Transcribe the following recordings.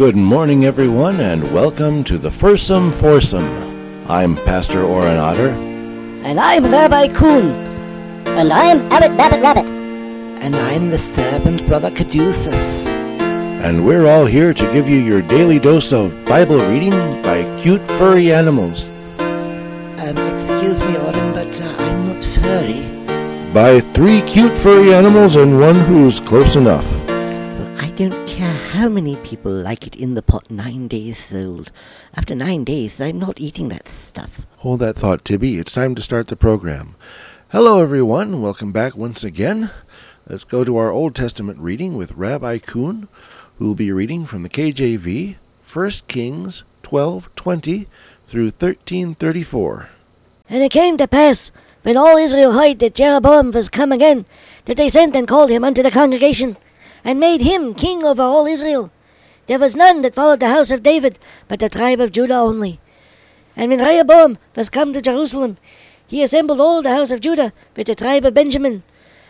Good morning, everyone, and welcome to the Fursome Foursome. I'm Pastor Oren Otter. And I'm Rabbi Kuhn. And I'm Abbot Babbitt Rabbit. And I'm the servant Brother Caduceus. And we're all here to give you your daily dose of Bible reading by cute furry animals. Excuse me, Oren, but I'm not furry. By 3 cute furry animals and one who's close enough. Well, I don't care how many people like it in the pot 9 days old. After 9 days, I'm not eating that stuff. Hold that thought, Tibby. It's time to start the program. Hello, everyone. Welcome back once again. Let's go to our Old Testament reading with Rabbi Kuhn, who will be reading from the KJV, 1 Kings 12:20 through 13:34. And it came to pass, when all Israel heard that Jeroboam was come again, that they sent and called him unto the congregation, and made him king over all Israel. There was none that followed the house of David, but the tribe of Judah only. And when Rehoboam was come to Jerusalem, he assembled all the house of Judah with the tribe of Benjamin,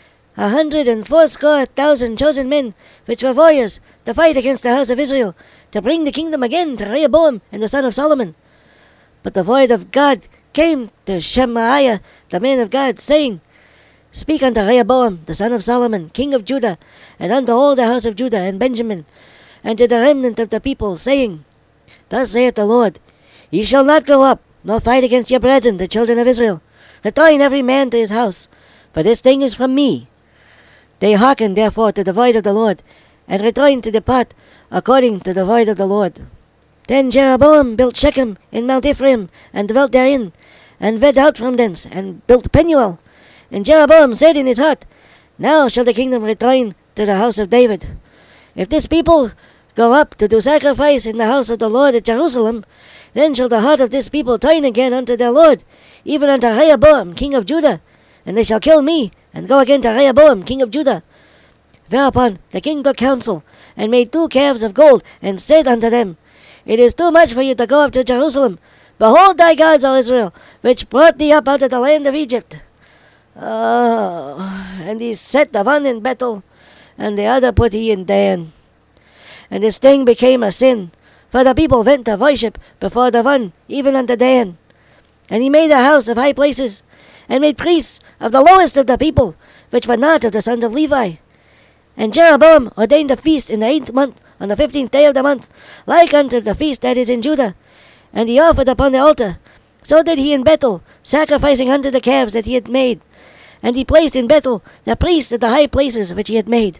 180,000 chosen men, which were warriors, to fight against the house of Israel, to bring the kingdom again to Rehoboam and the son of Solomon. But the word of God came to Shemaiah, the man of God, saying, Speak unto Rehoboam, the son of Solomon, king of Judah, and unto all the house of Judah and Benjamin, and to the remnant of the people, saying, Thus saith the Lord, Ye shall not go up, nor fight against your brethren, the children of Israel. Return every man to his house, for this thing is from me. They hearkened therefore to the word of the Lord, and returned to depart according to the word of the Lord. Then Jeroboam built Shechem in Mount Ephraim, and dwelt therein, and went out from thence, and built Penuel. And Jeroboam said in his heart, Now shall the kingdom return to the house of David. If this people go up to do sacrifice in the house of the Lord at Jerusalem, then shall the heart of this people turn again unto their Lord, even unto Rehoboam king of Judah, and they shall kill me, and go again to Rehoboam king of Judah. Whereupon the king took counsel, and made 2 calves of gold, and said unto them, It is too much for you to go up to Jerusalem. Behold thy gods, O Israel, which brought thee up out of the land of Egypt. And he set the one in Bethel, and the other put he in Dan. And this thing became a sin, for the people went to worship before the one, even unto Dan. And he made a house of high places, and made priests of the lowest of the people, which were not of the sons of Levi. And Jeroboam ordained a feast in the 8th month, on the 15th day of the month, like unto the feast that is in Judah. And he offered upon the altar. So did he in Bethel, sacrificing unto the calves that he had made. And he placed in Bethel the priests at the high places which he had made.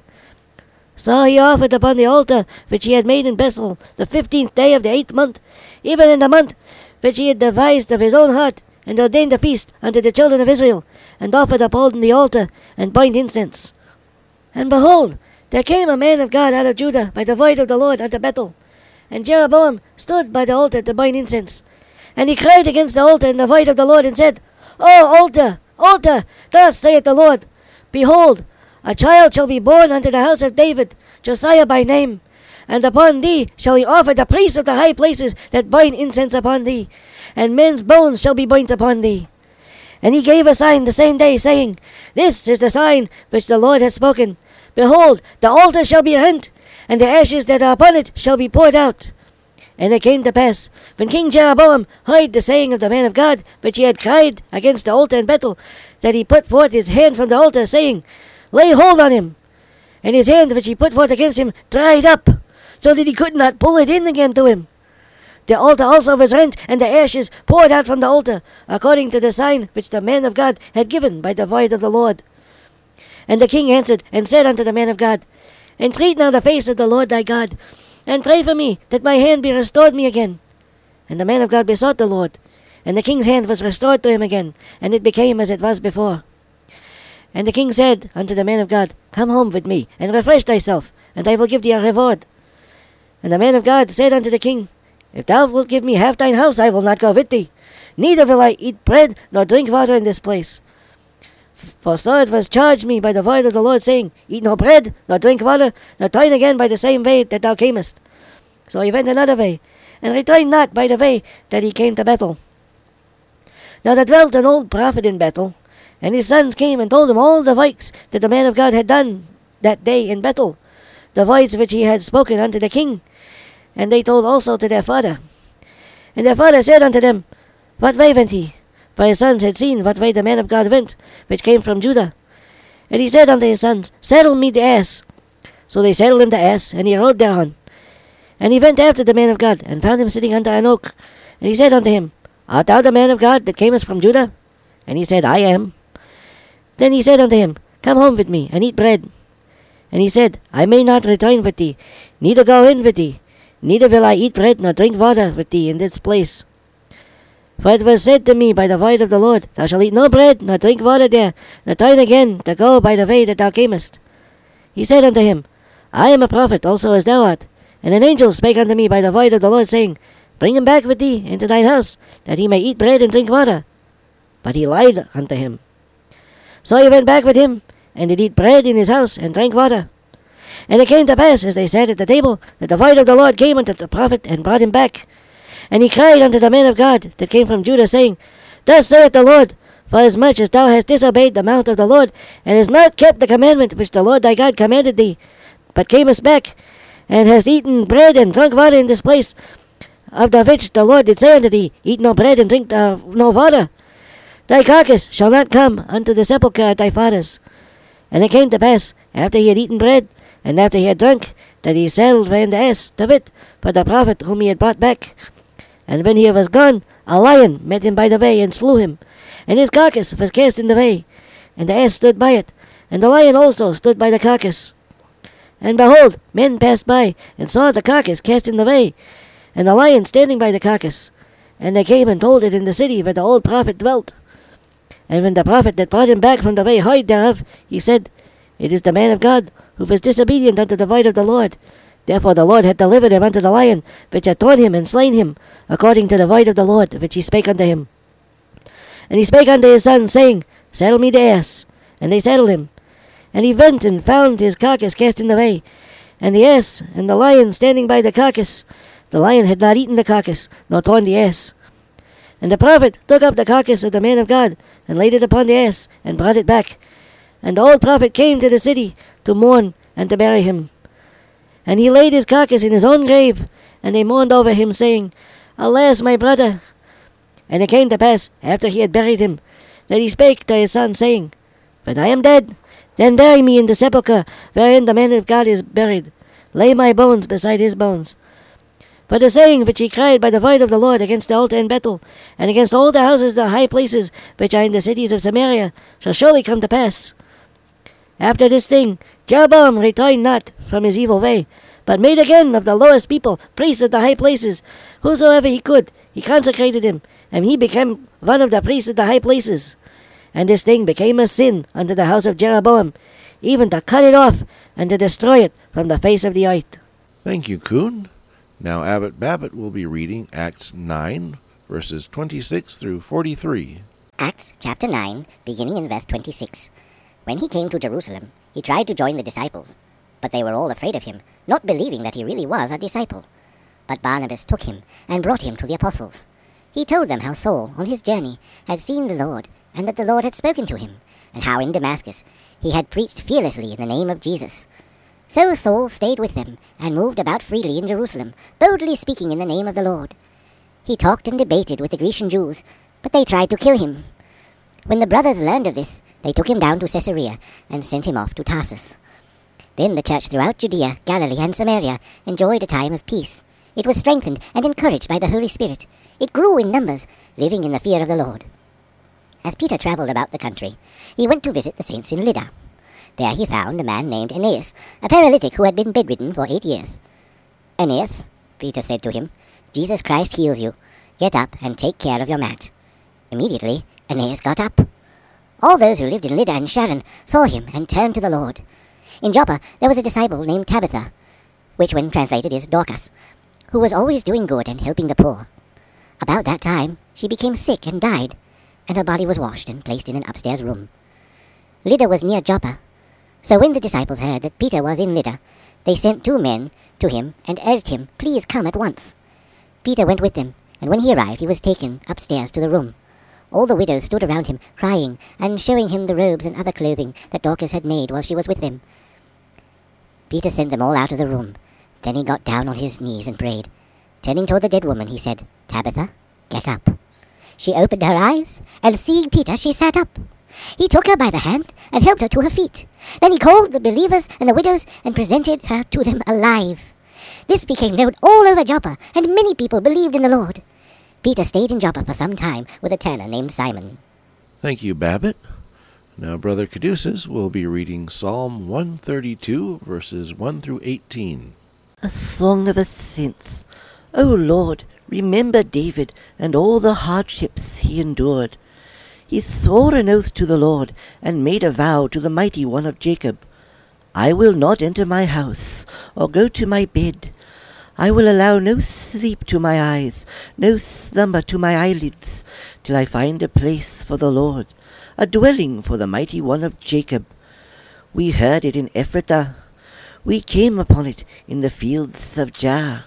So he offered upon the altar which he had made in Bethel the 15th day of the 8th month, even in the month which he had devised of his own heart, and ordained a feast unto the children of Israel, and offered upon the altar, and burnt incense. And behold, there came a man of God out of Judah by the word of the Lord unto Bethel. And Jeroboam stood by the altar to burn incense. And he cried against the altar in the word of the Lord, and said, O altar, altar, thus saith the Lord, Behold, a child shall be born unto the house of David, Josiah by name. And upon thee shall he offer the priests of the high places that burn incense upon thee, and men's bones shall be burnt upon thee. And he gave a sign the same day, saying, This is the sign which the Lord hath spoken. Behold, the altar shall be rent, and the ashes that are upon it shall be poured out. And it came to pass, when King Jeroboam heard the saying of the man of God, which he had cried against the altar in Bethel, that he put forth his hand from the altar, saying, Lay hold on him. And his hand which he put forth against him dried up, so that he could not pull it in again to him. The altar also was rent, and the ashes poured out from the altar, according to the sign which the man of God had given by the word of the Lord. And the king answered, and said unto the man of God, Entreat now the face of the Lord thy God, and pray for me, that my hand be restored me again. And the man of God besought the Lord, and the king's hand was restored to him again, and it became as it was before. And the king said unto the man of God, Come home with me, and refresh thyself, and I will give thee a reward. And the man of God said unto the king, If thou wilt give me half thine house, I will not go with thee, neither will I eat bread nor drink water in this place. For so it was charged me by the word of the Lord, saying, Eat no bread, nor drink water, nor turn again by the same way that thou camest. So he went another way, and returned not by the way that he came to Bethel. Now there dwelt an old prophet in Bethel, and his sons came and told him all the works that the man of God had done that day in Bethel, the words which he had spoken unto the king. And they told also to their father. And their father said unto them, What way went he? For his sons had seen what way the man of God went, which came from Judah. And he said unto his sons, Saddle me the ass. So they saddled him the ass, and he rode thereon. And he went after the man of God, and found him sitting under an oak. And he said unto him, Art thou the man of God that camest from Judah? And he said, I am. Then he said unto him, Come home with me, and eat bread. And he said, I may not return with thee, neither go in with thee, neither will I eat bread nor drink water with thee in this place. For it was said to me by the word of the Lord, Thou shalt eat no bread, nor drink water there, nor turn again to go by the way that thou camest. He said unto him, I am a prophet also as thou art. And an angel spake unto me by the word of the Lord, saying, Bring him back with thee into thine house, that he may eat bread and drink water. But he lied unto him. So he went back with him, and did eat bread in his house, and drank water. And it came to pass, as they sat at the table, that the word of the Lord came unto the prophet, and brought him back. And he cried unto the man of God that came from Judah, saying, Thus saith the Lord, Forasmuch as thou hast disobeyed the mount of the Lord, and hast not kept the commandment which the Lord thy God commanded thee, but camest back, and hast eaten bread and drunk water in this place, of the which the Lord did say unto thee, Eat no bread and drink no water, thy carcass shall not come unto the sepulchre of thy fathers. And it came to pass, after he had eaten bread, and after he had drunk, that he saddled for him the ass, to wit, for the prophet whom he had brought back. And when he was gone, a lion met him by the way, and slew him, and his carcass was cast in the way, and the ass stood by it, and the lion also stood by the carcass. And behold, men passed by, and saw the carcass cast in the way, and the lion standing by the carcass. And they came and told it in the city where the old prophet dwelt. And when the prophet that brought him back from the way heard thereof, he said, It is the man of God, who was disobedient unto the word of the Lord. Therefore the Lord hath delivered him unto the lion, which hath torn him and slain him, according to the word of the Lord, which he spake unto him. And he spake unto his son, saying, Saddle me the ass. And they saddled him. And he went and found his carcass cast in the way, and the ass and the lion standing by the carcass. The lion had not eaten the carcass, nor torn the ass. And the prophet took up the carcass of the man of God, and laid it upon the ass, and brought it back. And the old prophet came to the city to mourn and to bury him. And he laid his carcass in his own grave, and they mourned over him, saying, Alas, my brother! And it came to pass, after he had buried him, that he spake to his son, saying, When I am dead, then bury me in the sepulchre wherein the man of God is buried. Lay my bones beside his bones. For the saying which he cried by the word of the Lord against the altar in Bethel, and against all the houses of the high places which are in the cities of Samaria, shall surely come to pass. After this thing, Jeroboam returned not from his evil way, but made again of the lowest people priests of the high places. Whosoever he could, he consecrated him, and he became one of the priests of the high places. And this thing became a sin unto the house of Jeroboam, even to cut it off, and to destroy it from the face of the earth. Thank you, Coon. Now Abbot Babbitt will be reading Acts 9, verses 26 through 43. Acts chapter 9, beginning in verse 26. When he came to Jerusalem, he tried to join the disciples, but they were all afraid of him, not believing that he really was a disciple. But Barnabas took him and brought him to the apostles. He told them how Saul, on his journey, had seen the Lord, and that the Lord had spoken to him, and how in Damascus he had preached fearlessly in the name of Jesus. So Saul stayed with them, and moved about freely in Jerusalem, boldly speaking in the name of the Lord. He talked and debated with the Grecian Jews, but they tried to kill him. When the brothers learned of this, they took him down to Caesarea, and sent him off to Tarsus. Then the church throughout Judea, Galilee, and Samaria enjoyed a time of peace. It was strengthened and encouraged by the Holy Spirit. It grew in numbers, living in the fear of the Lord. As Peter travelled about the country, he went to visit the saints in Lydda. There he found a man named Aeneas, a paralytic who had been bedridden for 8 years. Aeneas, Peter said to him, Jesus Christ heals you. Get up and take care of your mat. Immediately, Aeneas got up. All those who lived in Lydda and Sharon saw him and turned to the Lord. In Joppa there was a disciple named Tabitha, which when translated is Dorcas, who was always doing good and helping the poor. About that time she became sick and died, and her body was washed and placed in an upstairs room. Lydda was near Joppa. So when the disciples heard that Peter was in Lydda, they sent 2 men to him and urged him, Please come at once. Peter went with them, and when he arrived he was taken upstairs to the room. All the widows stood around him, crying, and showing him the robes and other clothing that Dorcas had made while she was with them. Peter sent them all out of the room. Then he got down on his knees and prayed. Turning toward the dead woman, he said, "Tabitha, get up." She opened her eyes, and seeing Peter, she sat up. He took her by the hand and helped her to her feet. Then he called the believers and the widows and presented her to them alive. This became known all over Joppa, and many people believed in the Lord. Peter stayed in Joppa for some time with a tanner named Simon. Thank you, Babbitt. Now, Brother Caduceus will be reading Psalm 132, verses 1 through 18. A song of ascents. O Lord, remember David and all the hardships he endured. He swore an oath to the Lord and made a vow to the Mighty One of Jacob. I will not enter my house or go to my bed. I will allow no sleep to my eyes, no slumber to my eyelids, till I find a place for the Lord, a dwelling for the Mighty One of Jacob. We heard it in Ephrathah. We came upon it in the fields of Jah.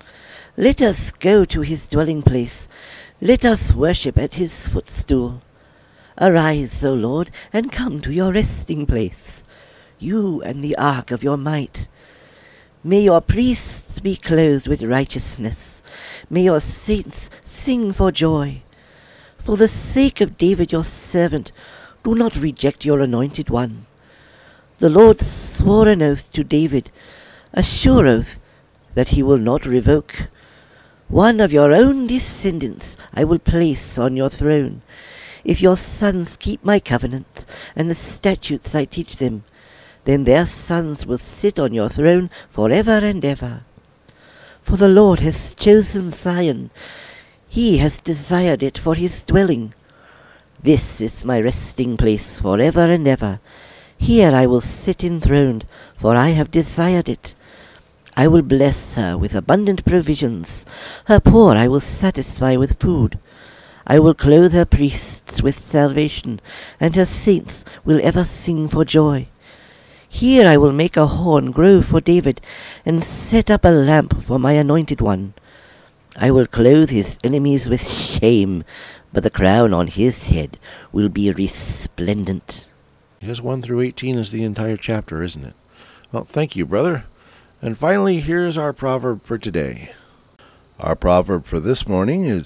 Let us go to his dwelling place. Let us worship at his footstool. Arise, O Lord, and come to your resting place, you and the ark of your might. May your priests be clothed with righteousness. May your saints sing for joy. For the sake of David your servant, do not reject your anointed one. The Lord swore an oath to David, a sure oath that he will not revoke. One of your own descendants I will place on your throne, if your sons keep my covenant and the statutes I teach them. Then their sons will sit on your throne forever and ever. For the Lord has chosen Zion. He has desired it for his dwelling. This is my resting place forever and ever. Here I will sit enthroned, for I have desired it. I will bless her with abundant provisions. Her poor I will satisfy with food. I will clothe her priests with salvation, and her saints will ever sing for joy. Here I will make a horn grow for David, and set up a lamp for my anointed one. I will clothe his enemies with shame, but the crown on his head will be resplendent. Yes, 1 through 18 is the entire chapter, isn't it? Well, thank you, brother. And finally, here's our proverb for today. Our proverb for this morning is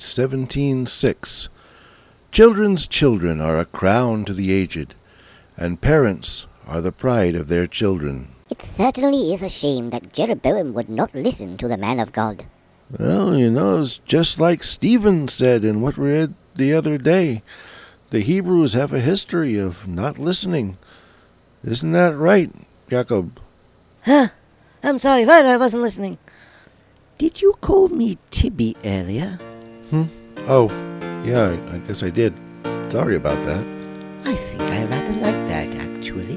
17:6. Children's children are a crown to the aged, and parents are the pride of their children. It certainly is a shame that Jeroboam would not listen to the man of God. Well, it's just like Stephen said in what we read the other day. The Hebrews have a history of not listening. Isn't that right, Jacob? Huh? I'm sorry, what? I wasn't listening. Did you call me Tibby earlier? Oh, yeah, I guess I did. Sorry about that. I think I rather like that, actually.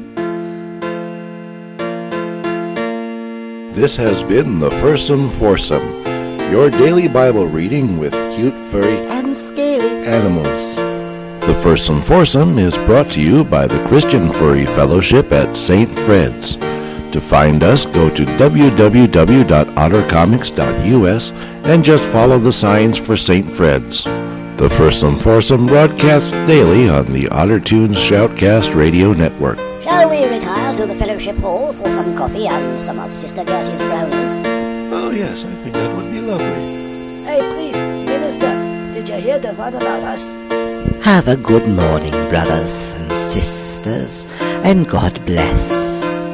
This has been the Fursome Foursome, your daily Bible reading with cute, furry, And scaly. animals. The Fursome Foursome is brought to you by the Christian Furry Fellowship at St. Fred's. To find us, go to www.ottercomics.us and just follow the signs for St. Fred's. The Fursome Foursome broadcasts daily on the OtterTunes Shoutcast Radio Network. Shall we retire to the fellowship hall for some coffee and some of Sister Gertie's brownies? Oh, yes, I think that would be lovely. Hey, please, Minister, did you hear the one about us? Have a good morning, brothers and sisters, and God bless.